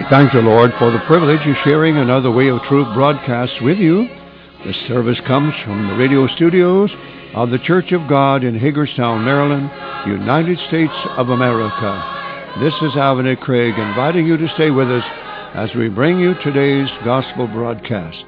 We thank the Lord for the privilege of sharing another Way of Truth broadcast with you. This service comes from the radio studios of the Church of God in Hagerstown, Maryland, United States of America. This is Alvin Craig inviting you to stay with us as we bring you today's gospel broadcast.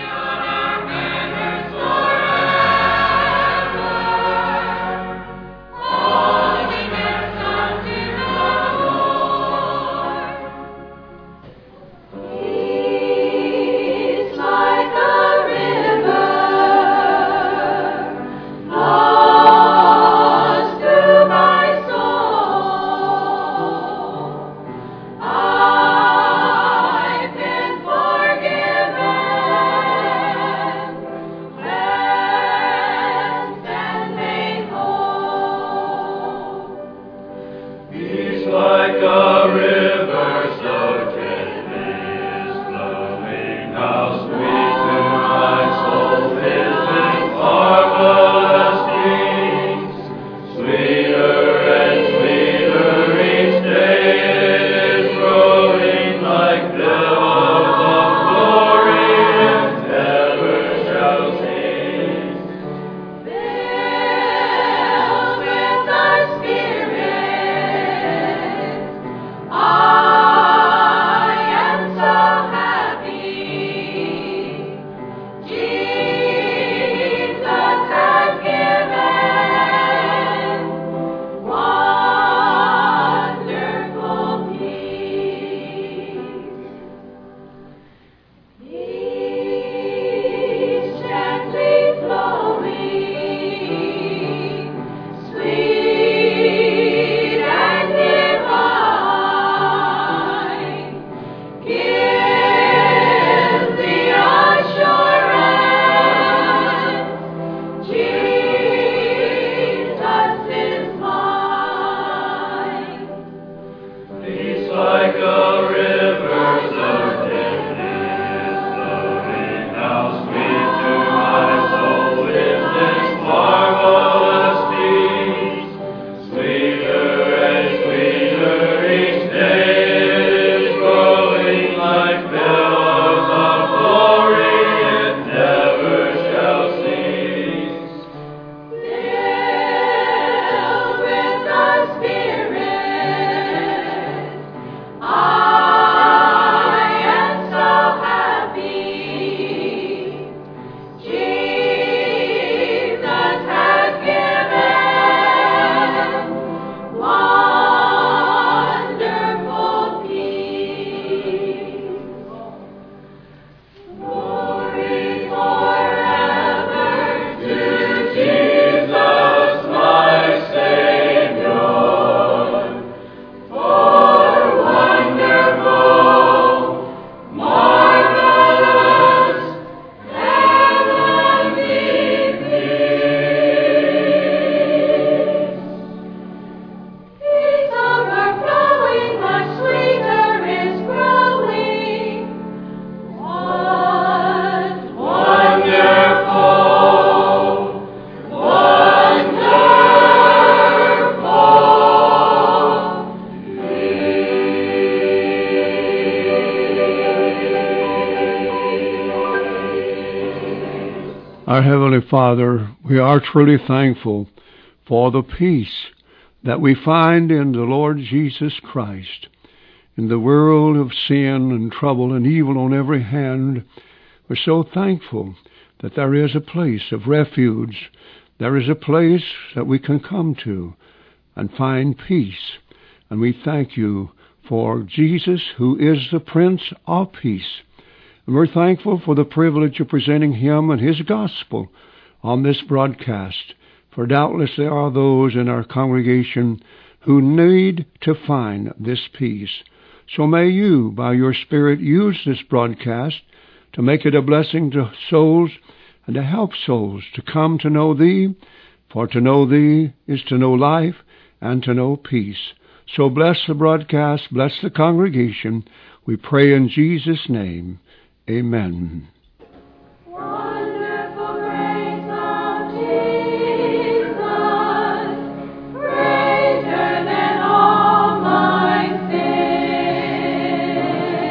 Our Heavenly Father, we are truly thankful for the peace that we find in the Lord Jesus Christ. In the world of sin and trouble and evil on every hand, we're so thankful that there is a place of refuge. There is a place that we can come to and find peace. And we thank you for Jesus, who is the Prince of Peace. And we're thankful for the privilege of presenting him and his gospel on this broadcast. For doubtless there are those in our congregation who need to find this peace. So may you, by your Spirit, use this broadcast to make it a blessing to souls and to help souls to come to know thee. For to know thee is to know life and to know peace. So bless the broadcast, bless the congregation. We pray in Jesus' name. Amen. Wonderful grace of Jesus, greater than all my sin.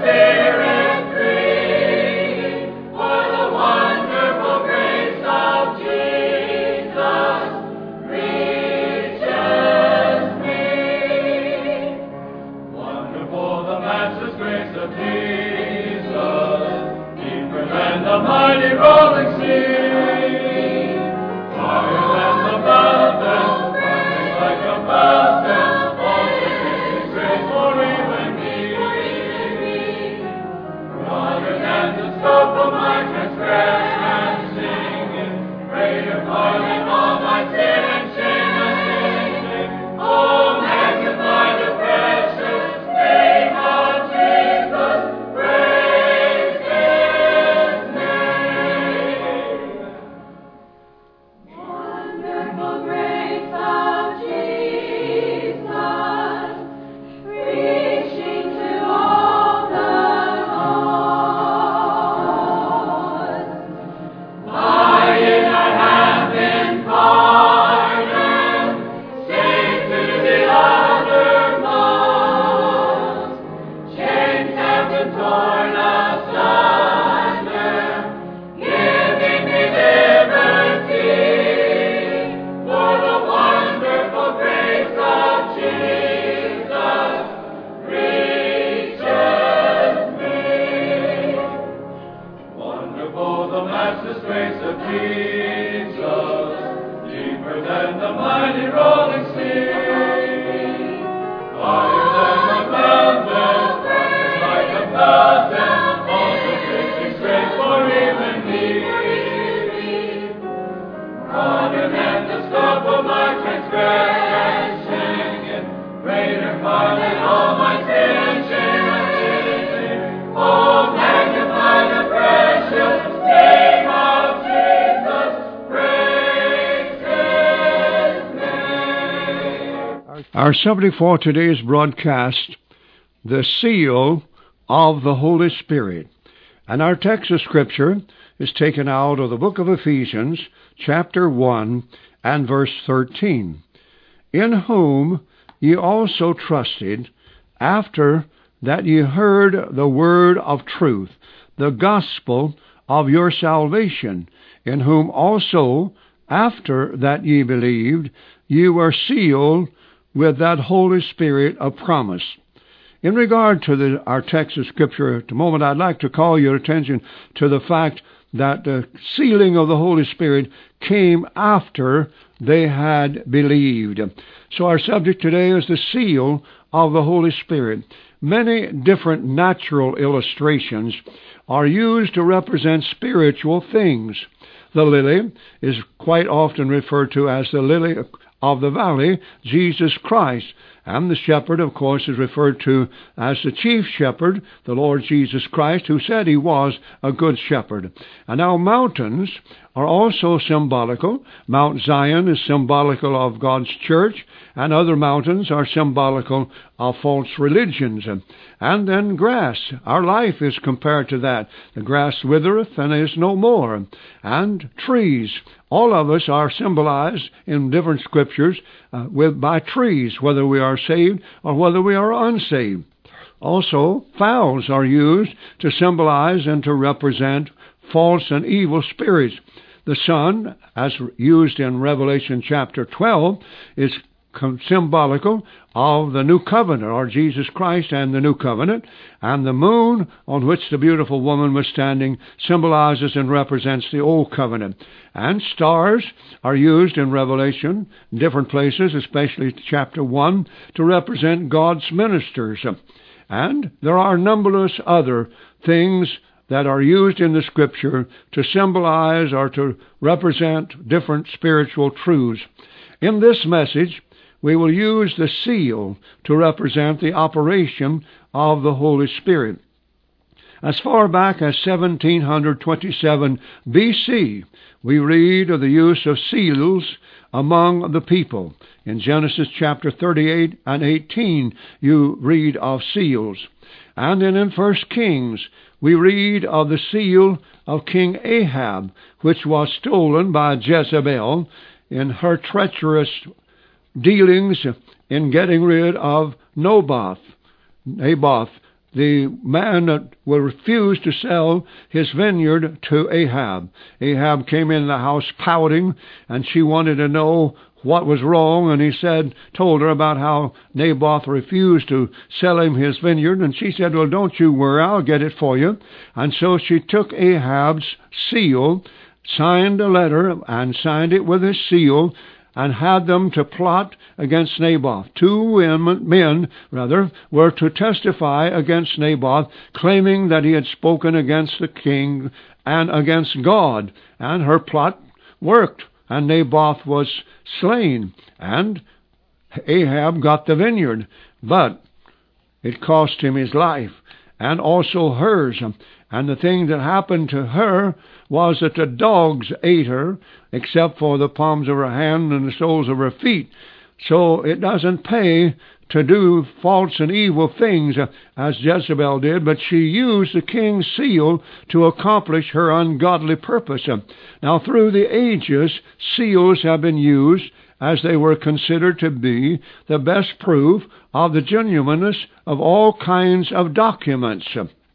Our subject for today's broadcast, the seal of the Holy Spirit. And our text of Scripture is taken out of the book of Ephesians, chapter 1 and verse 13. In whom ye also trusted, after that ye heard the word of truth, the gospel of your salvation, in whom also, after that ye believed, ye were sealed with that Holy Spirit of promise. In regard to our text of Scripture at the moment, I'd like to call your attention to the fact that the sealing of the Holy Spirit came after they had believed. So our subject today is the seal of the Holy Spirit. Many different natural illustrations are used to represent spiritual things. The lily is quite often referred to as the lily of the valley, Jesus Christ. And the shepherd, of course, is referred to as the chief shepherd, the Lord Jesus Christ, who said he was a good shepherd. And now mountains are also symbolical. Mount Zion is symbolical of God's church, and other mountains are symbolical of false religions. And then grass. Our life is compared to that. The grass withereth and is no more. And trees. All of us are symbolized in different scriptures by trees, whether we are saved or whether we are unsaved. Also, fowls are used to symbolize and to represent false and evil spirits. The sun, as used in Revelation chapter 12, is symbolical of the new covenant, or Jesus Christ and the new covenant. And the moon, on which the beautiful woman was standing, symbolizes and represents the old covenant. And stars are used in Revelation, in different places, especially chapter 1, to represent God's ministers. And there are numberless other things that are used in the Scripture to symbolize or to represent different spiritual truths. In this message, we will use the seal to represent the operation of the Holy Spirit. As far back as 1727 B.C., we read of the use of seals among the people. In Genesis chapter 38 and 18, you read of seals. And then in 1 Kings, we read of the seal of King Ahab, which was stolen by Jezebel in her treacherous dealings in getting rid of Naboth, the man that will refuse to sell his vineyard to Ahab. Ahab came in the house pouting, and she wanted to know what was wrong, and he told her about how Naboth refused to sell him his vineyard, and she said, well, don't you worry, I'll get it for you. And so she took Ahab's seal, signed a letter, and signed it with his seal, and had them to plot against Naboth. Two men were to testify against Naboth, claiming that he had spoken against the king and against God. And her plot worked, and Naboth was slain, and Ahab got the vineyard. But it cost him his life, and also hers. And the thing that happened to her was that the dogs ate her, except for the palms of her hand and the soles of her feet. So it doesn't pay to do false and evil things as Jezebel did, but she used the king's seal to accomplish her ungodly purpose. Now, through the ages, seals have been used as they were considered to be the best proof of the genuineness of all kinds of documents.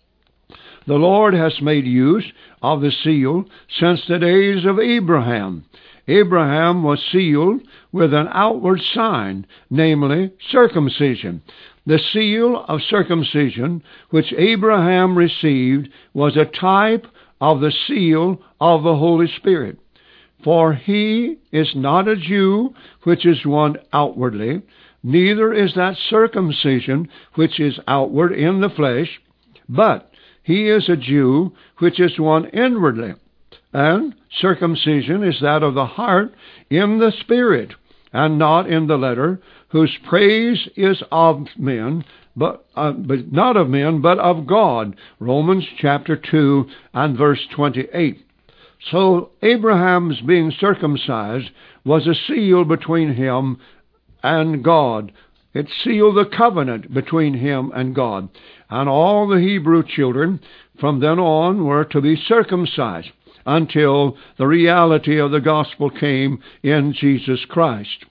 The Lord has made use of the seal since the days of Abraham. Abraham was sealed with an outward sign, namely circumcision. The seal of circumcision which Abraham received was a type of the seal of the Holy Spirit. For he is not a Jew which is one outwardly, neither is that circumcision which is outward in the flesh, but he is a Jew which is one inwardly. And circumcision is that of the heart in the spirit, and not in the letter, whose praise is of men, but not of men, but of God. Romans chapter 2 and verse 28. So Abraham's being circumcised was a seal between him and God. It sealed the covenant between him and God. And all the Hebrew children from then on were to be circumcised until the reality of the gospel came in Jesus Christ.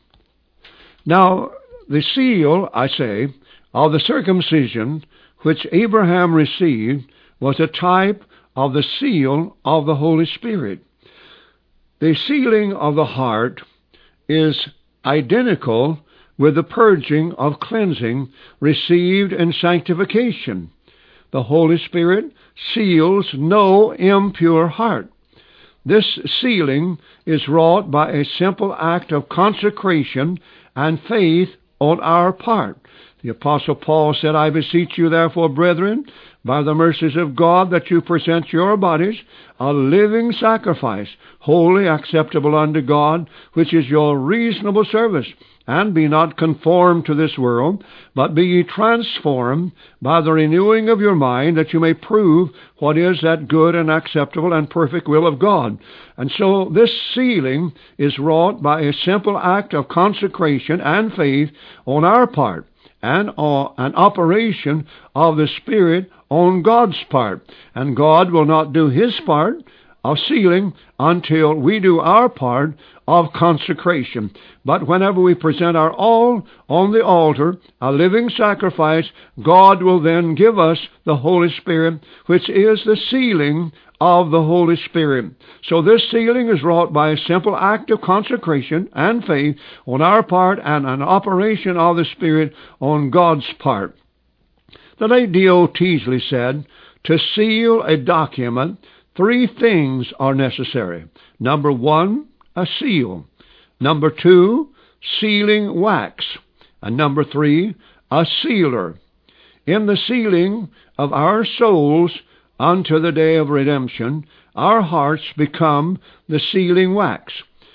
Now, the seal, I say, of the circumcision which Abraham received was a type of the seal of the Holy Spirit. The sealing of the heart is identical with the purging of cleansing received in sanctification. The Holy Spirit seals no impure heart. This sealing is wrought by a simple act of consecration and faith on our part. The Apostle Paul said, I beseech you therefore, brethren, by the mercies of God, that you present your bodies a living sacrifice, wholly acceptable unto God, which is your reasonable service. And be not conformed to this world, but be ye transformed by the renewing of your mind, that you may prove what is that good and acceptable and perfect will of God. And so this sealing is wrought by a simple act of consecration and faith on our part, and an operation of the Spirit on God's part. And God will not do His part of sealing until we do our part of consecration. But whenever we present our all on the altar, a living sacrifice, God will then give us the Holy Spirit, which is the sealing of the Holy Spirit. So this sealing is wrought by a simple act of consecration and faith on our part, and an operation of the Spirit on God's part. The late D.O. Teasley said, to seal a document, 3 things are necessary. Number 1, a seal. Number 2, sealing wax. And number 3, a sealer. In the sealing of our souls unto the day of redemption, our hearts become the sealing wax.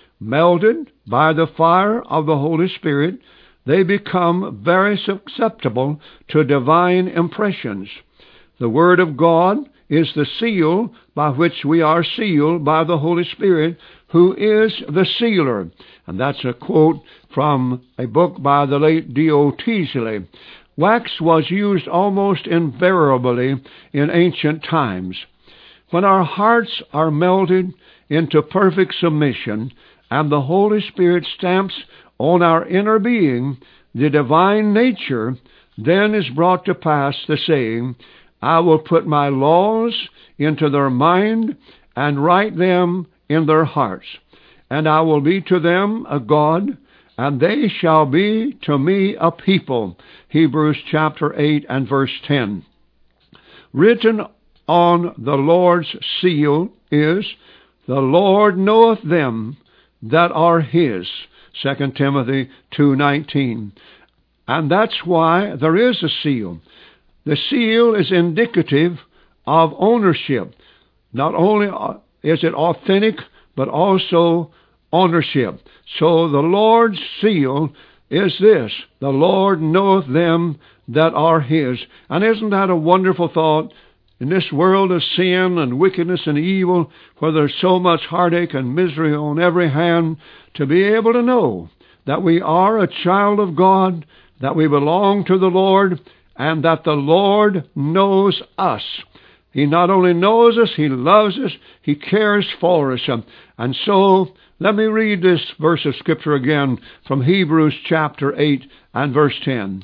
Melted by the fire of the Holy Spirit, they become very susceptible to divine impressions. The Word of God is the seal by which we are sealed by the Holy Spirit, who is the sealer. And that's a quote from a book by the late D.O. Teasley. Wax was used almost invariably in ancient times. When our hearts are melted into perfect submission, and the Holy Spirit stamps on our inner being the divine nature, then is brought to pass the saying, I will put my laws into their mind, and write them in their hearts. And I will be to them a God, and they shall be to me a people. Hebrews chapter 8 and verse 10. Written on the Lord's seal is, the Lord knoweth them that are his. 2 Timothy 2:19. And that's why there is a seal. The seal is indicative of ownership. Not only is it authentic, but also ownership. So the Lord's seal is this: the Lord knoweth them that are his. And isn't that a wonderful thought? In this world of sin and wickedness and evil, where there's so much heartache and misery on every hand, to be able to know that we are a child of God, that we belong to the Lord, and that the Lord knows us. He not only knows us, He loves us, He cares for us. And so, let me read this verse of Scripture again from Hebrews chapter 8 and verse 10.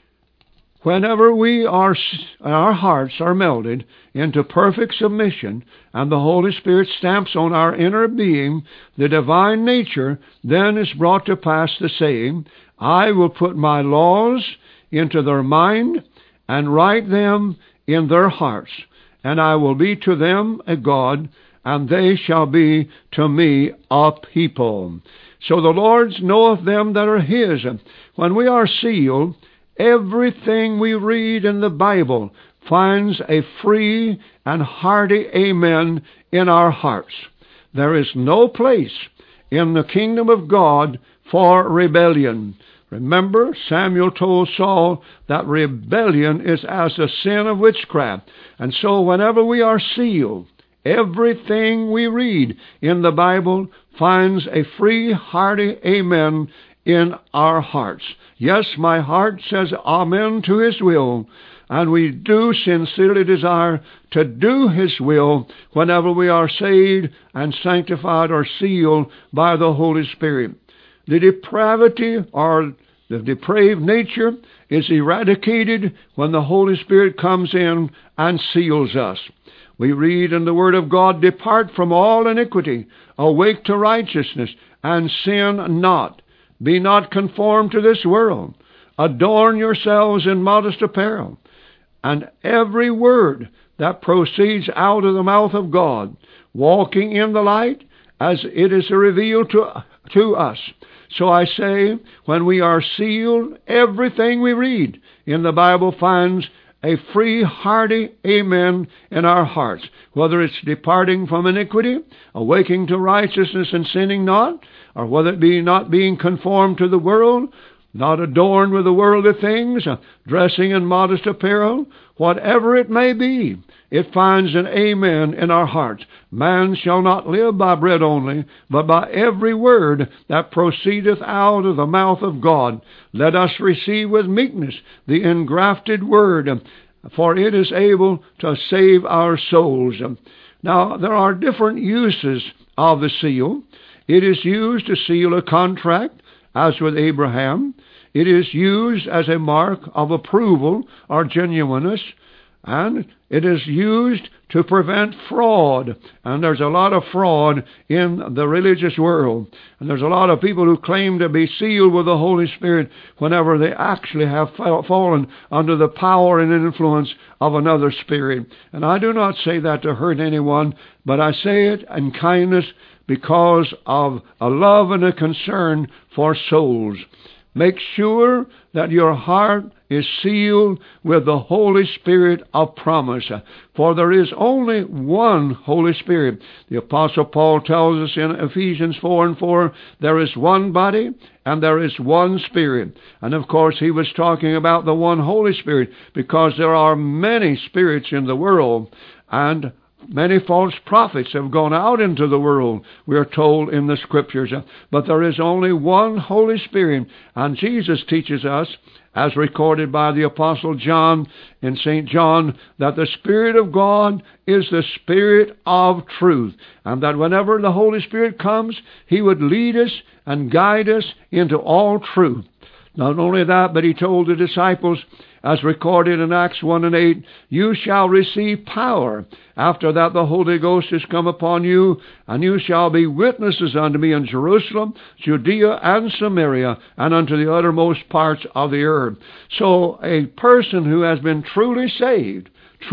Whenever our hearts are melted into perfect submission, and the Holy Spirit stamps on our inner being the divine nature, then is brought to pass the saying, I will put my laws into their mind, and write them in their hearts. And I will be to them a God, and they shall be to me a people. So the Lord knoweth them that are his. When we are sealed, everything we read in the Bible finds a free and hearty amen in our hearts. There is no place in the kingdom of God for rebellion. Remember, Samuel told Saul that rebellion is as the sin of witchcraft. And so whenever we are sealed, everything we read in the Bible finds a free, hearty amen in our hearts. Yes, my heart says amen to His will, and we do sincerely desire to do His will whenever we are saved and sanctified or sealed by the Holy Spirit. The depravity or the depraved nature is eradicated when the Holy Spirit comes in and seals us. We read in the Word of God, depart from all iniquity, awake to righteousness, and sin not. Be not conformed to this world. Adorn yourselves in modest apparel. And every word that proceeds out of the mouth of God, walking in the light as it is revealed to us. So I say, when we are sealed, everything we read in the Bible finds a free, hearty amen in our hearts. Whether it's departing from iniquity, awaking to righteousness and sinning not, or whether it be not being conformed to the world, not adorned with the worldly things, dressing in modest apparel, whatever it may be, it finds an amen in our hearts. Man shall not live by bread only, but by every word that proceedeth out of the mouth of God. Let us receive with meekness the engrafted word, for it is able to save our souls. Now, there are different uses of the seal. It is used to seal a contract, as with Abraham. It is used as a mark of approval or genuineness, and it is used to prevent fraud. And there's a lot of fraud in the religious world. And there's a lot of people who claim to be sealed with the Holy Spirit whenever they actually have fallen under the power and influence of another spirit. And I do not say that to hurt anyone, but I say it in kindness because of a love and a concern for souls. Make sure that your heart is sealed with the Holy Spirit of promise. For there is only one Holy Spirit. The Apostle Paul tells us in Ephesians 4:4, there is one body and there is one Spirit. And of course he was talking about the one Holy Spirit, because there are many spirits in the world, and many false prophets have gone out into the world, we are told in the Scriptures. But there is only one Holy Spirit. And Jesus teaches us, as recorded by the Apostle John in St. John, that the Spirit of God is the Spirit of truth. And that whenever the Holy Spirit comes, He would lead us and guide us into all truth. Not only that, but he told the disciples, as recorded in Acts 1 and 8, you shall receive power. After that the Holy Ghost is come upon you, and you shall be witnesses unto me in Jerusalem, Judea, and Samaria, and unto the uttermost parts of the earth. So a person who has been truly saved,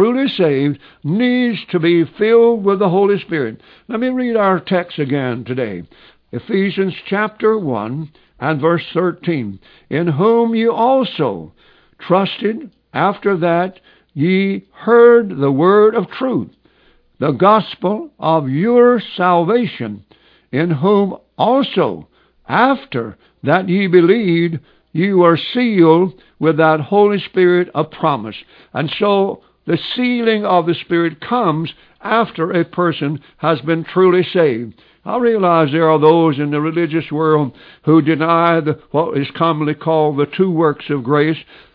needs to be filled with the Holy Spirit. Let me read our text again today. Ephesians chapter 1 and verse 13. In whom you also trusted, after that ye heard the word of truth, the gospel of your salvation, in whom also, after that ye believed, ye were sealed with that Holy Spirit of promise. And so the sealing of the Spirit comes after a person has been truly saved. I realize there are those in the religious world who deny what is commonly called the two works of grace,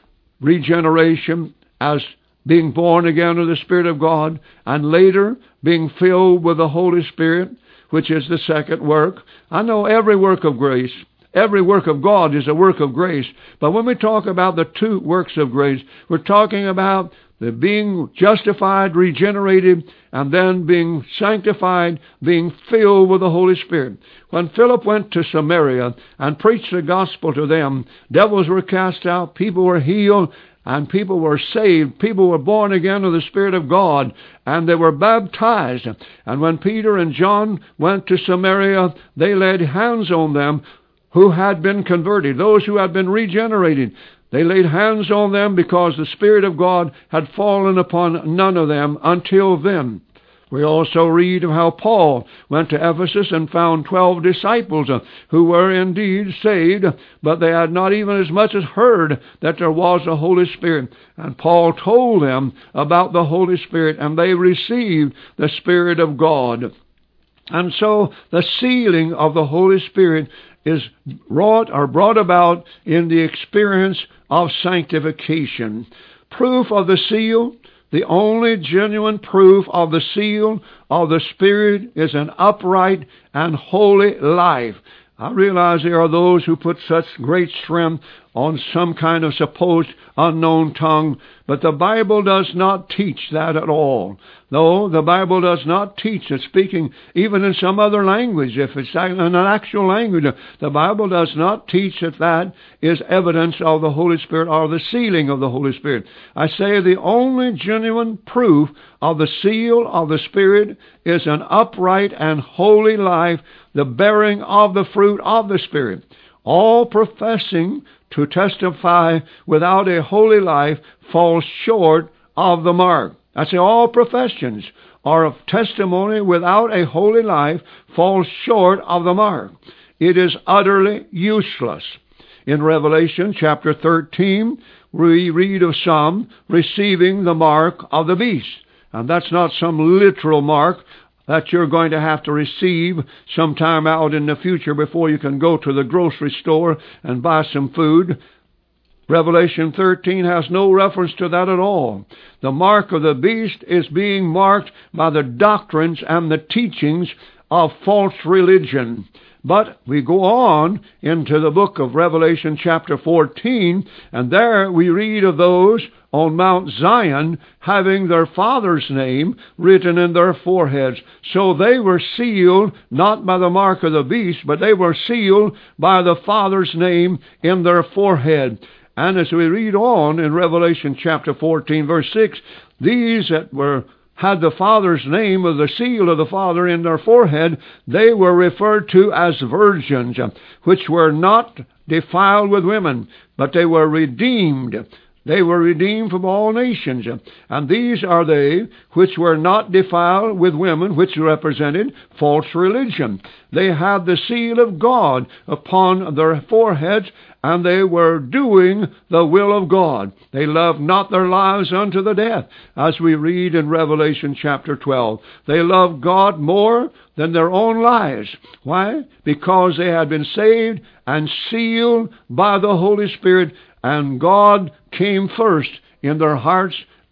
regeneration as being born again of the Spirit of God, and later being filled with the Holy Spirit, which is the second work. I know every work of grace, every work of God is a work of grace. But when we talk about the two works of grace, we're talking about the being justified, regenerated, and then being sanctified, being filled with the Holy Spirit. When Philip went to Samaria and preached the gospel to them, devils were cast out, people were healed, and people were saved. People were born again of the Spirit of God, and they were baptized. And when Peter and John went to Samaria, they laid hands on them who had been converted, those who had been regenerated. They laid hands on them because the Spirit of God had fallen upon none of them until then. We also read of how Paul went to Ephesus and found 12 disciples who were indeed saved, but they had not even as much as heard that there was a Holy Spirit. And Paul told them about the Holy Spirit, and they received the Spirit of God. And so the sealing of the Holy Spirit is brought about in the experience of sanctification. Proof of the seal, the only genuine proof of the seal of the Spirit is an upright and holy life. I realize there are those who put such great strength on some kind of supposed unknown tongue, but the Bible does not teach that at all. No, the Bible does not teach that speaking even in some other language, if it's in an actual language, the Bible does not teach that that is evidence of the Holy Spirit or the sealing of the Holy Spirit. I say the only genuine proof of the seal of the Spirit is an upright and holy life, the bearing of the fruit of the Spirit. All professing to testify without a holy life falls short of the mark. I say all professions or of testimony without a holy life falls short of the mark. It is utterly useless. In Revelation chapter 13, we read of some receiving the mark of the beast. And that's not some literal mark that you're going to have to receive sometime out in the future before you can go to the grocery store and buy some food. Revelation 13 has no reference to that at all. The mark of the beast is being marked by the doctrines and the teachings of false religion. But we go on into the book of Revelation chapter 14, and there we read of those on Mount Zion having their Father's name written in their foreheads. So they were sealed not by the mark of the beast, but they were sealed by the Father's name in their forehead. And as we read on in Revelation chapter 14, verse 6, these that had the Father's name of the seal of the Father in their forehead, they were referred to as virgins, which were not defiled with women, but they were redeemed. They were redeemed from all nations. And these are they which were not defiled with women, which represented false religion. They had the seal of God upon their foreheads, and they were doing the will of God. They loved not their lives unto the death, as we read in Revelation chapter 12. They loved God more than their own lives. Why? Because they had been saved and sealed by the Holy Spirit, and God came first in their hearts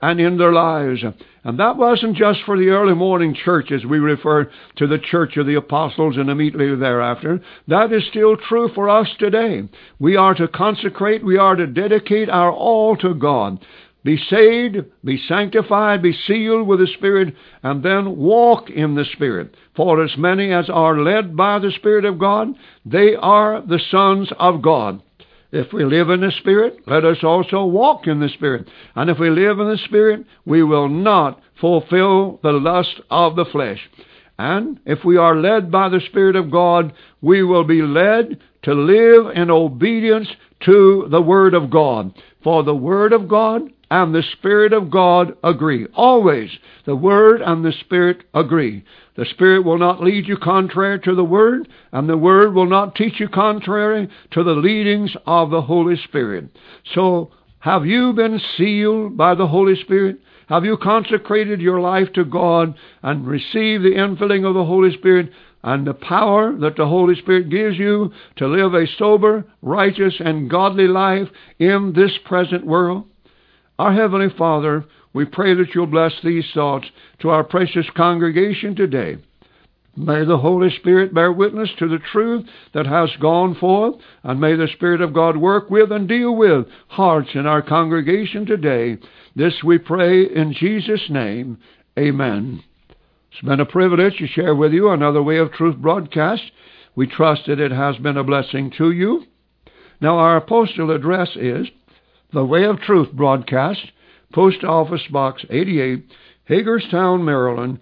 and in their lives. And that wasn't just for the early morning church, as we refer to the church of the apostles and immediately thereafter. That is still true for us today. We are to consecrate, we are to dedicate our all to God. Be saved, be sanctified, be sealed with the Spirit, and then walk in the Spirit. For as many as are led by the Spirit of God, they are the sons of God. If we live in the Spirit, let us also walk in the Spirit. And if we live in the Spirit, we will not fulfill the lust of the flesh. And if we are led by the Spirit of God, we will be led to live in obedience to the Word of God. For the Word of God and the Spirit of God agree. Always the Word and the Spirit agree. The Spirit will not lead you contrary to the Word, and the Word will not teach you contrary to the leadings of the Holy Spirit. So, have you been sealed by the Holy Spirit? Have you consecrated your life to God and received the infilling of the Holy Spirit and the power that the Holy Spirit gives you to live a sober, righteous, and godly life in this present world? Our Heavenly Father, we pray that you'll bless these thoughts to our precious congregation today. May the Holy Spirit bear witness to the truth that has gone forth, and may the Spirit of God work with and deal with hearts in our congregation today. This we pray in Jesus' name. Amen. It's been a privilege to share with you another Way of Truth broadcast. We trust that it has been a blessing to you. Now, our postal address is The Way of Truth broadcast, Post Office Box 88, Hagerstown, Maryland,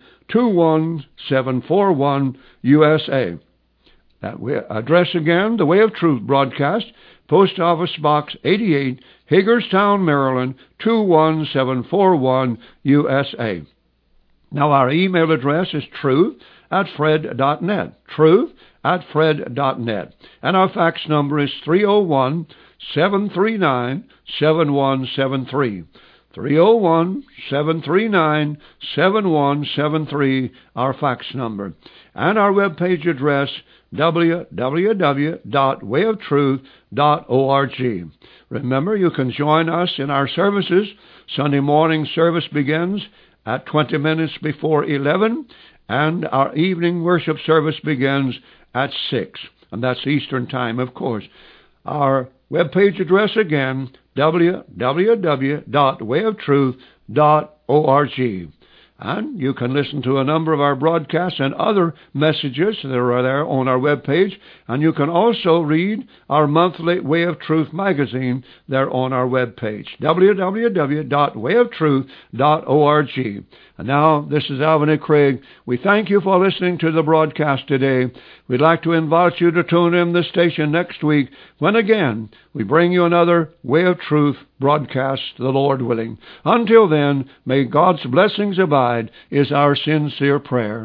21741, USA. That address again, The Way of Truth broadcast, Post Office Box 88, Hagerstown, Maryland, 21741, USA. Now, our email address is truth@fred.net, truth@fred.net. And our fax number is 301-739-7173. 301-739-7173, our fax number. And our webpage address, www.wayoftruth.org. Remember, you can join us in our services. Sunday morning service begins at 20 minutes before 11, and our evening worship service begins at 6. And that's Eastern Time, of course. Our webpage address again, www.wayoftruth.org. And you can listen to a number of our broadcasts and other messages that are there on our webpage. And you can also read our monthly Way of Truth magazine there on our webpage, www.wayoftruth.org. And now, this is Alvin A. Craig. We thank you for listening to the broadcast today. We'd like to invite you to tune in this station next week when again we bring you another Way of Truth broadcast, the Lord willing. Until then, may God's blessings abide is our sincere prayer.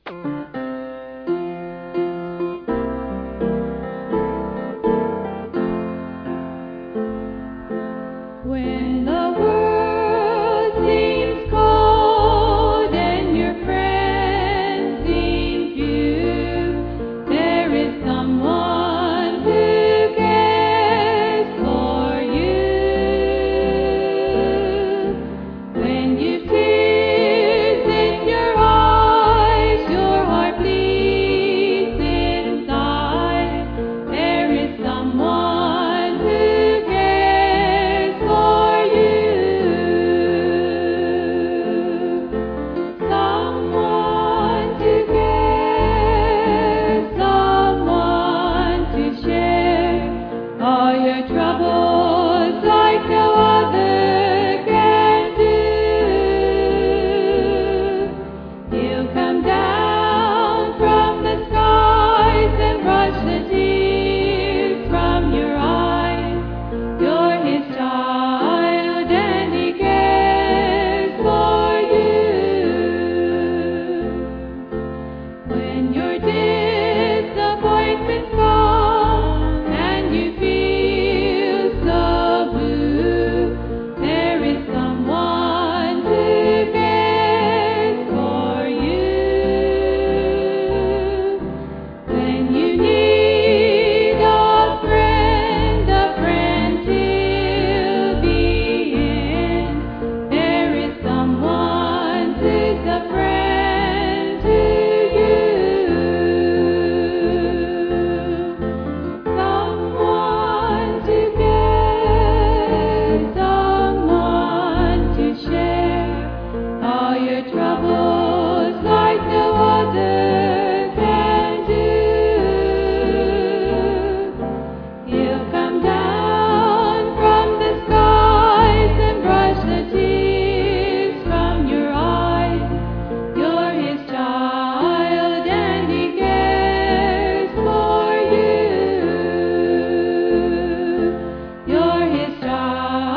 When the world seems cold and your friends seem few, there is someone who cares for you. When you've tears in your eyes, your heart star.